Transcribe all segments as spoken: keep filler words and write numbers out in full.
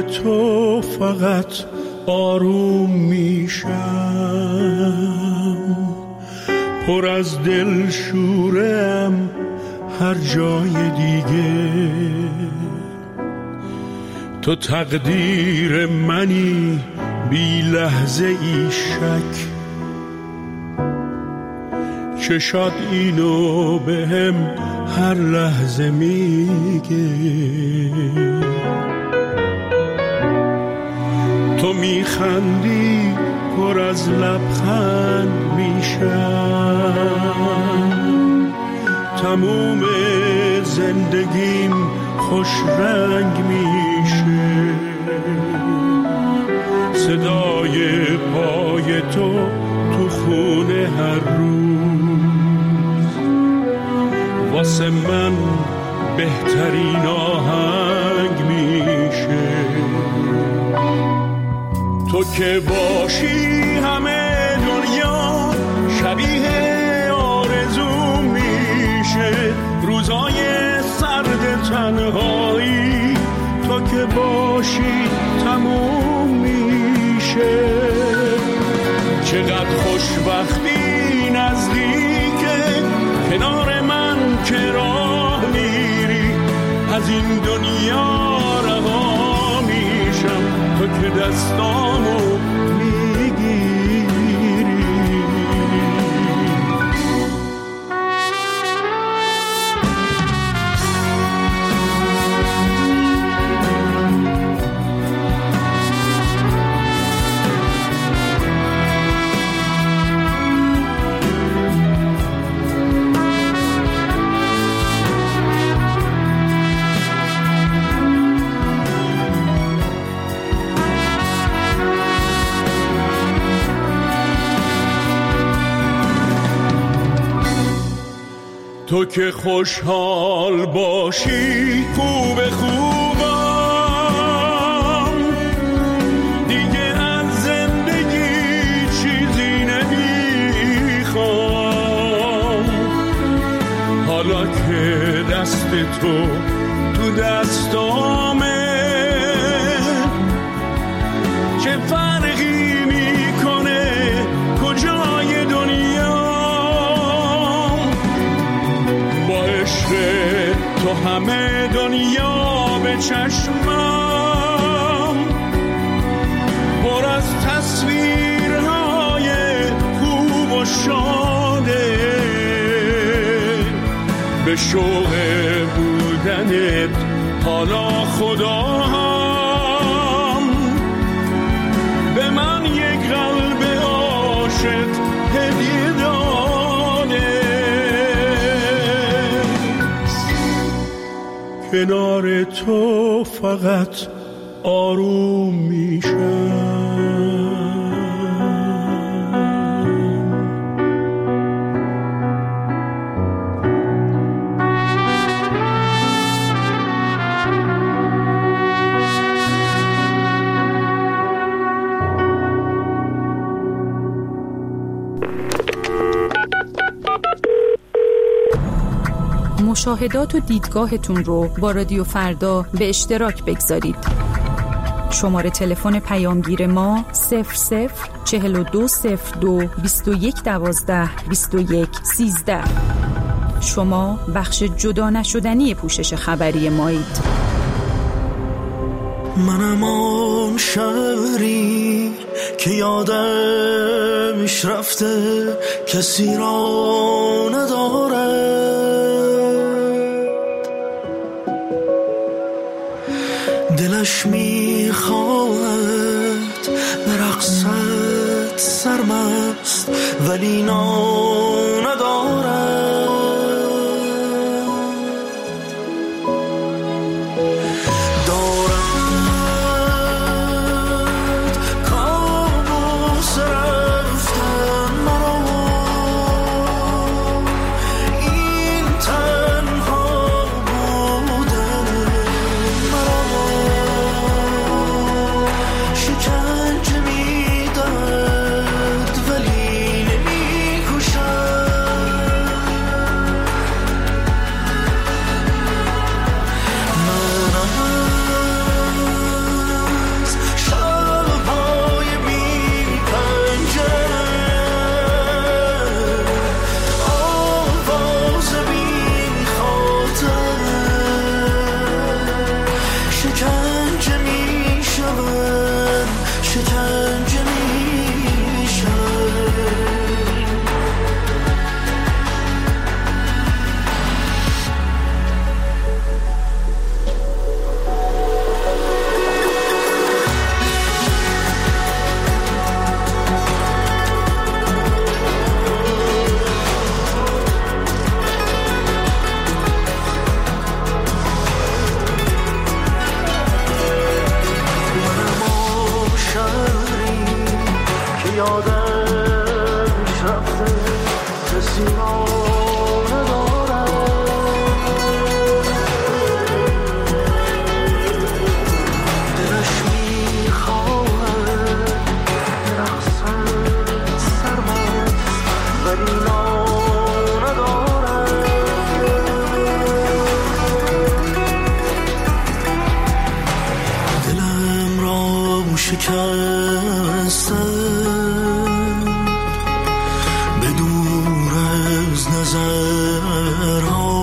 تو فقط آروم میشم، پر از دل شورم هر جای دیگه. تو تقدیر منی بی لحظه ای شک، چشات اینو به هم هر لحظه میگه. تو میخندی پر از لبخند میشم، تموم زندگیم خوش رنگ میشه. صدای پای تو تو خونه هر روز واسه من بهترین آهنگ میشه. تو که باشی همه دنیا شبیه آرزو میشه. روزای سرد تنهایی تو که باشی تموم میشه. چقدر خوشبختی نزدیکه کنار من که راه میری. از این دنیا رها میشم تو که دستامو میگیری. تو که خوشحال باشی خوب خوبم، دیگه از زندگی چیزی نمیخوام. حالا که دست تو تو دستامه چه فرقی میکنه کجای دنیا. تو همه دنیا به چشمم پر از تصویرهای خوب و شاده. به شوق بودنت حالا خدا هم به من یک قلب عاشق هدیه داده. کنار تو فقط آروم میشم. مشاهدات و دیدگاهتون رو با رادیو فردا به اشتراک بگذارید. شماره تلفن پیامگیر ما صفر صفر چهل و دو صفر دو بیست و یک دوازده بیست و یک سیزده. شما بخش جدا نشدنی پوشش خبری مایید. منم آن شهری که یادمش رفته کسی را نداره. دلش میخواهد برقصد سرمست ولی نام ندارد. دارد کابوس رفتن مرا، این تنها بودن مرا. شکنجه میدهد ولی نمیکشد. یادش رفته کسی را شکستم به دور از نظرها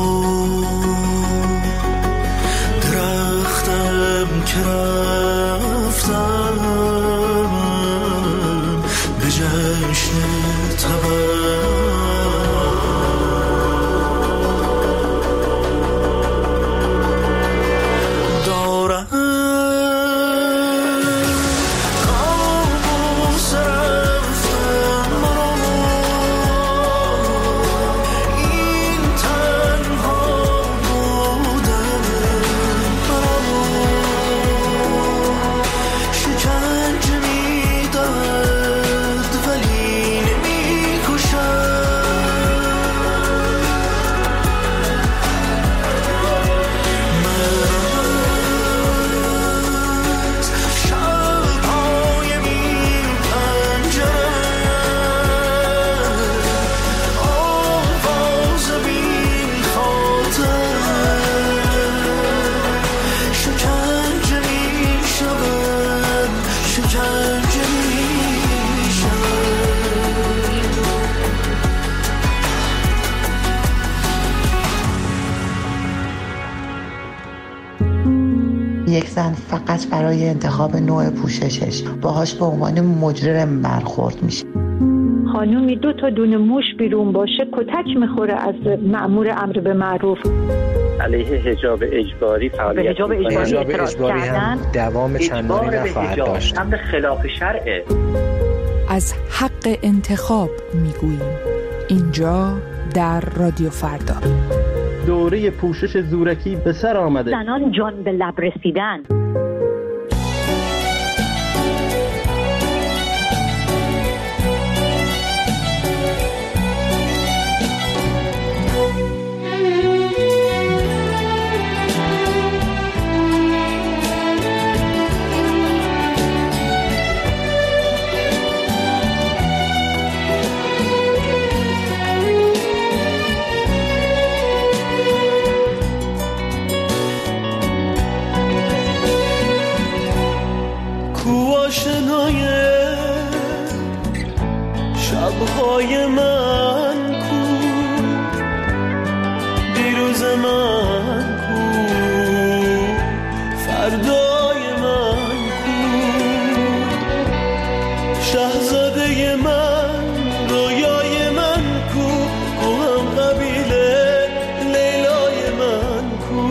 درختم که رفتم به جشن یک زن فقط برای انتخاب نوع پوششش باهاش به عنوان مجرم برخورد میشه. خانومی دو تا دونه موش بیرون باشه کتک میخوره از مأمور امر به معروف. علیه حجاب اجباری فعالیت به حجاب اجباری, حجاب اجباری هم دوام چندانی نخواهد داشت. امر خلاف شرعه. از حق انتخاب میگوییم اینجا در رادیو فردا. دوره پوشش زورکی به سر آمده. زنان جان به لب رسیدن. آشنای شبهای من کو دیروز من کو فردای من کو شاهزاده من رویای من کو کو هم قبیله لیلای من کو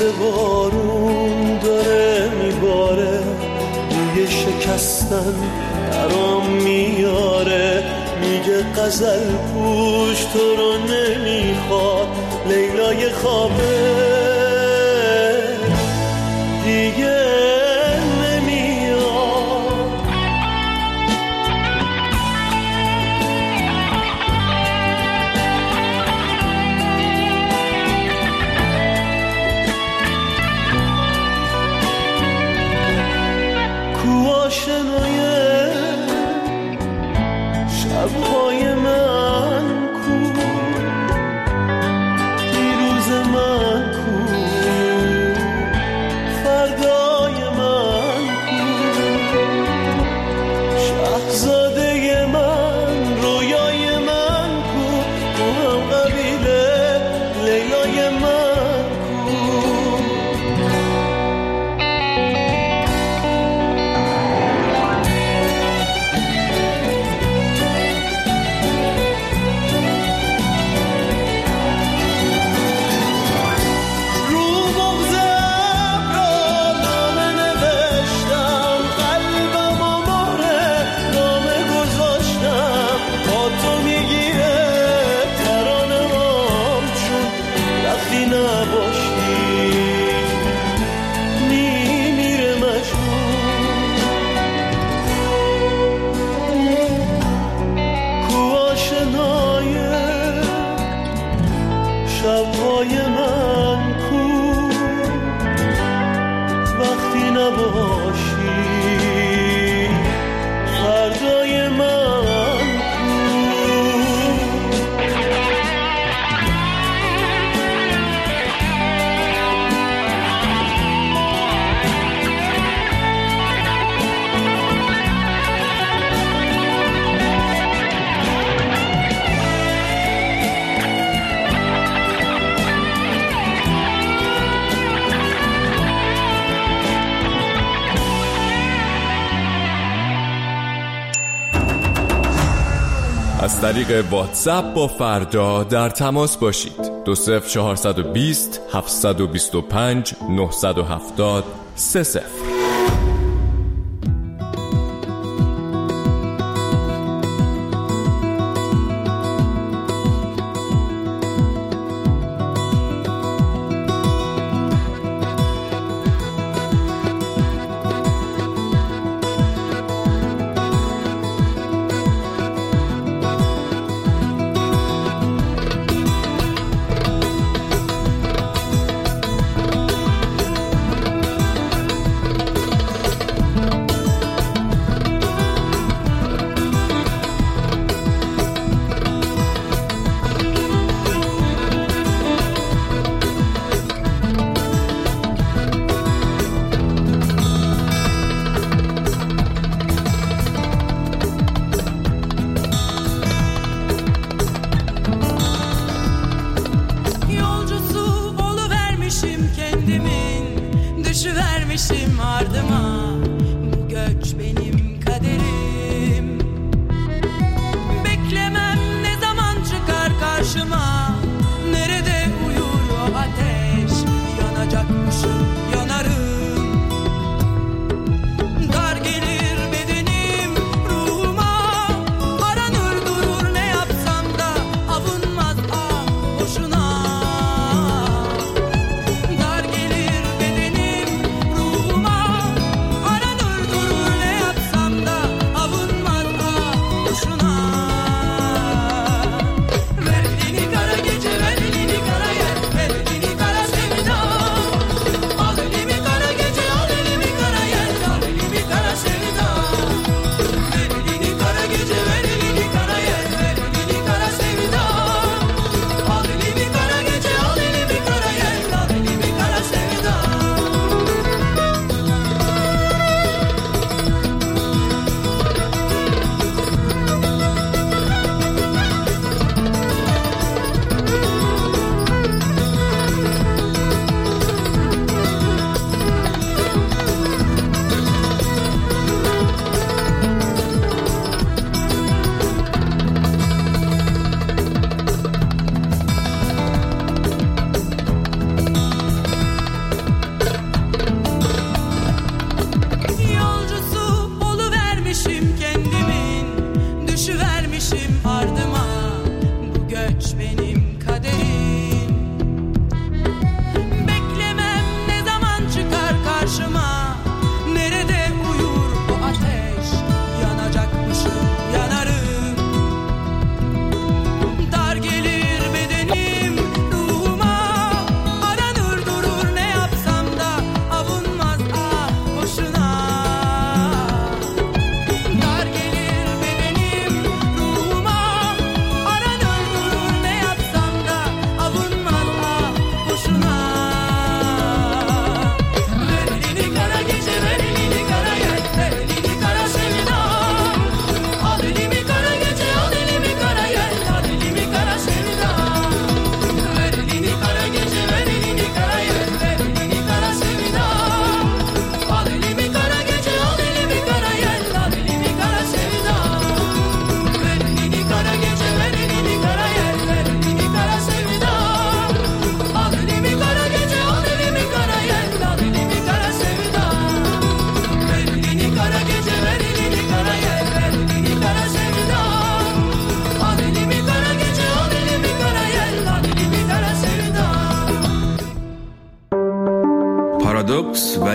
مثل بارون داره میباره، روی شکستن درام میاره، میگه غزل پوش تو رو نمیخواد، لیلای خوابه دیگه شبهای من کو، دیروز من کو، فردای من کو، شهزاده من، رویای من کو، تو هم قبیله لیلای من کو. شبهای من کو، وقتی نباشی فردای من از طریق واتساپ با فردا در تماس باشید. دو صفر چهارصد و بیست هفتصد و بیست و پنج نهصد و هفتاد سه صفر. Düşüvermişim ardıma, bu göç benim kaderim. Beklemem ne zaman çıkar karşıma, nerede uyur o ateş, yanacakmışım yanarım. Dar gelir bedenim ruhuma, aranır durur ne yapsam da avunmaz ah boşuna. Ver elini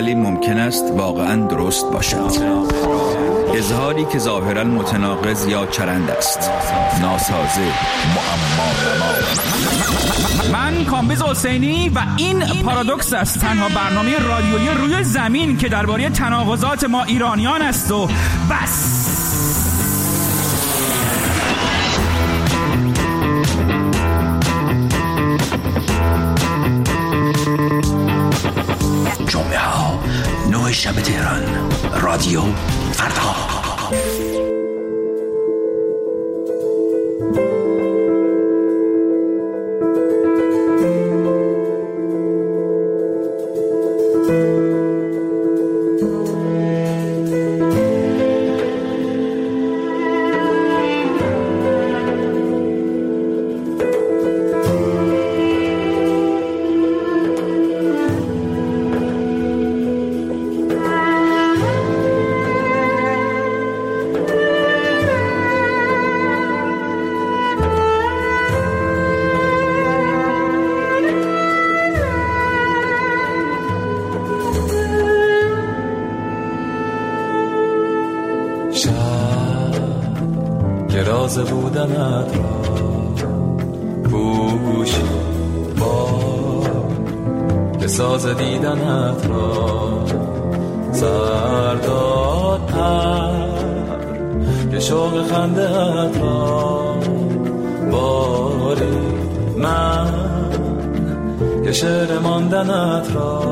ولی ممکن است واقعاً درست باشد. اظهاری که ظاهراً متناقض یا چرند است. ناسازه، معما. من کامبیز حسینی و این پارادوکس است، تنها برنامه رادیویی روی زمین که درباره تناقضات ما ایرانیان است و بس. جمعه ها نه شب تهران، رادیو فردا. راز بودنت را پوشی بار که ساز دیدنت را سرداد پر که شوق خنده‌ات را باری من که شعر ماندنت را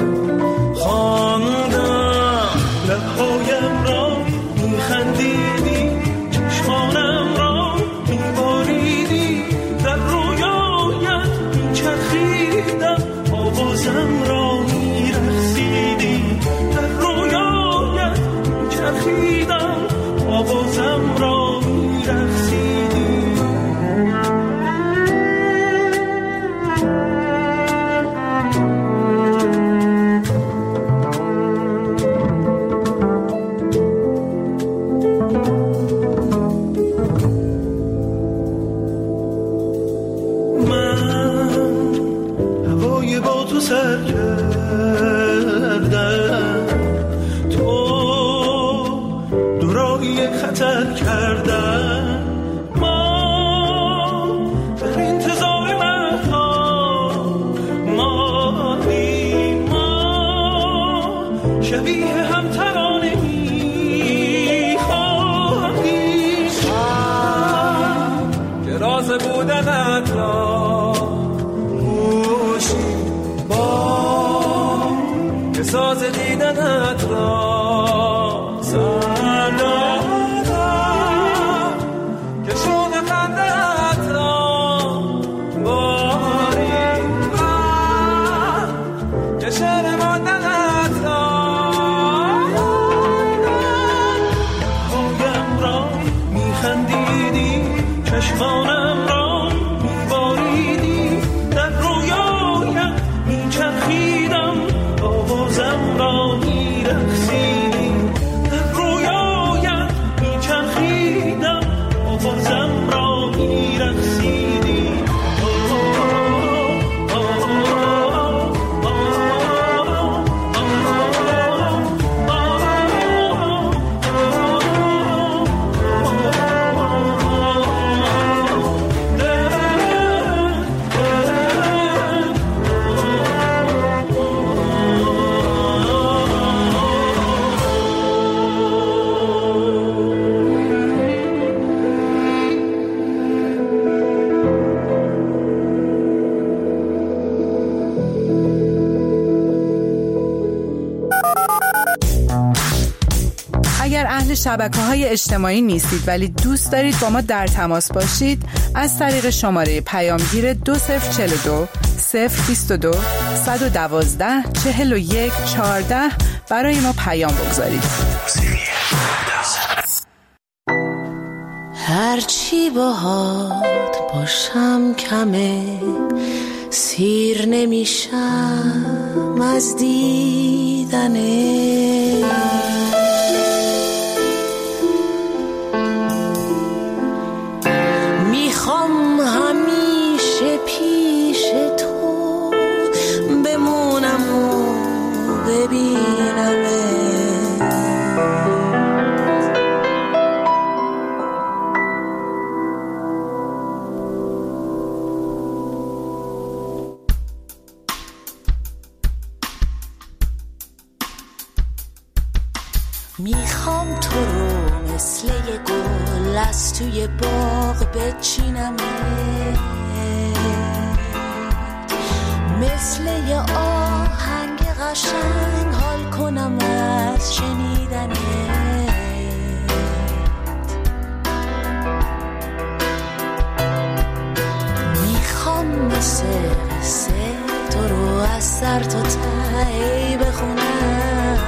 خواندم. لبهایم را میخندیدی، چشمانم را میباریدی، در رویایت میچرخیدم، آوازم را میرقصیدی، در رویایت میچرخیدم، آوازم را میرقصیدی. سر کردم، تو دورایی خطر کردم، ما در انتظار مهتا ماندیم، ما شبیه هم ترانه میخواهیم که راز بودنت را پوشی که ساز دیدنت را سردادم، که شوق خنده‌ات را باری من که شعر ماندنت را پایم را میخندیدی، چشمانم را میباریدی، در رویایت میچرخیدم، آوازم را میرقصیدی، در رویایت میچرخیدم، آوازم را میرقصیدی. اهل شبکه‌های اجتماعی نیستید ولی دوست دارید با ما در تماس باشید، از طریق شماره پیامگیر دو صفر چهل و دو صفر بیست و دو صد و دوازده چهل و یک چهارده برای ما پیام بگذارید. هرچی باهات باشم کمه، سیر نمیشم از دیدنه، میخوام همیشه پیش تو بمونم و ببینم از توی باغ بچینم، مثل یه آهنگ قشنگ حال کنم از شنیدنه. میخوام مثل سه تو رو از سر تا ته بخونم،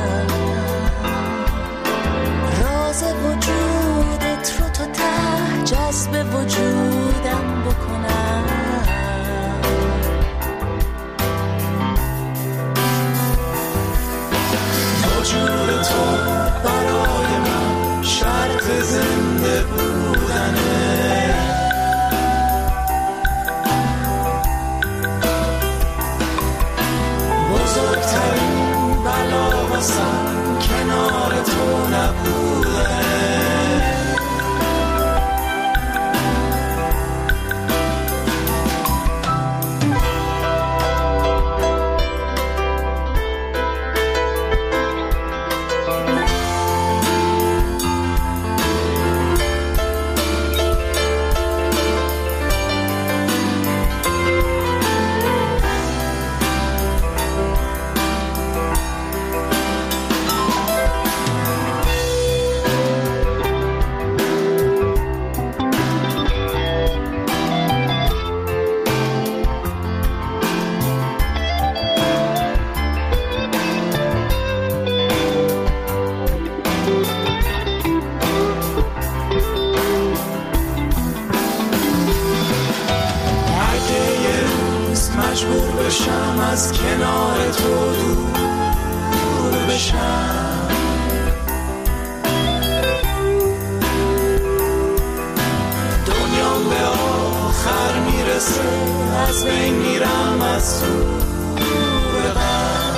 راز وجودت رو تا ته جذب وجودم بکنم. وجود تو برای من شرط زنده بودنه، بزرگترین بلا واسم کنار تو نبودنه. مجبور بشم از کنار تو دور بشم، دنیام به آخر میرسه از بین میرم از تو غم.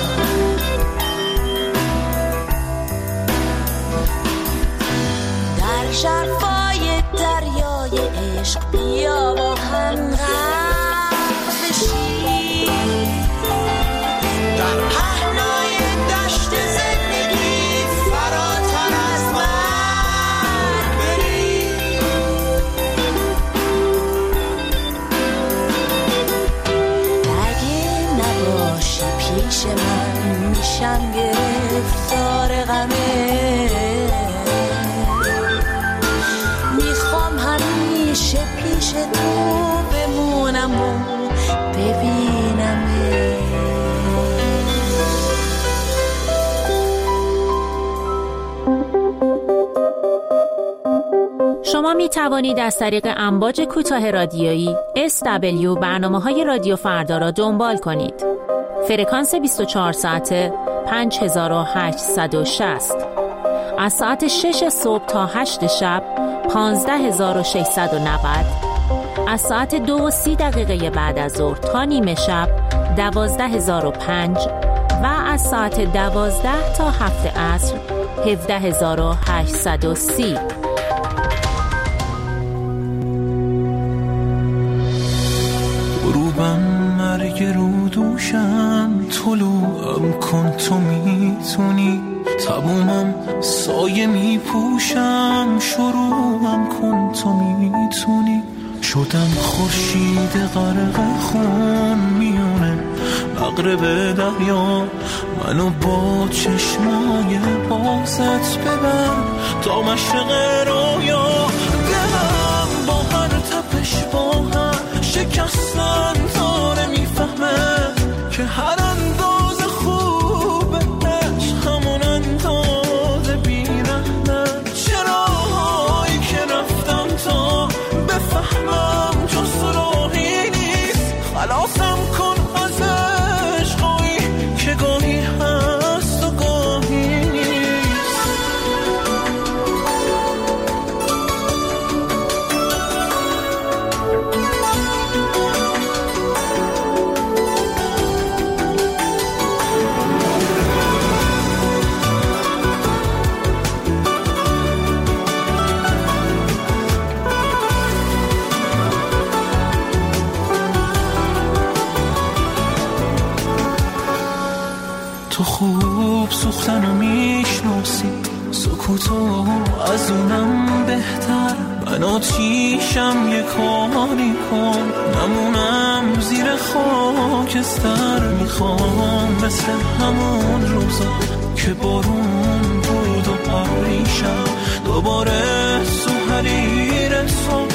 در شرفای دریای عشق بیا با هم غرق بشی، در پهنای دشت زندگی فراتر از من بری. اگه نباشی پیش من میشم گرفتار غمه، میخوام همیشه پیش تو بمونم و ببینم. شما می توانید از طریق امواج کوتاه رادیویی اس دبلیو برنامه‌های رادیو فردا را دنبال کنید. فرکانس بیست و چهار ساعته پنج هزار و هشتصد و شصت، از ساعت شش صبح تا هشت شب پانزده هزار و ششصد و نود، از ساعت دو و سی دقیقه بعد از ظهر تا نیمه شب دوازده هزار و پنج و از ساعت دوازده تا هفت عصر هفده هزار و هشتصد و سی. غروبم مرگ رو دوشم، طلوعم کن تو میتونی، تمومم سایه میپوشم، شروعم کن تو میتونی. شدم خورشید غرق خون میونه مغرب دریا، منو با چشمای بازت ببر تا مشرق رویا. دلم با هر تپش با هر شکستن تا نمیفهمه که هر انداز خوبه عشق همون انداز بیرحمه. چراهایی که رفتم تا بفهمم جز راهی نیست، خلاصم کن از عشقایی که گاهی هست و گاهی نیست. تو خوب سوختن رو میشناسی، سکوتو از اونم بهتر. من آتیشم یه کاری کن نمونم زیر خاکستر. میخوام مثل همون روزا که بارون بود و پریشم دوباره سو حریرت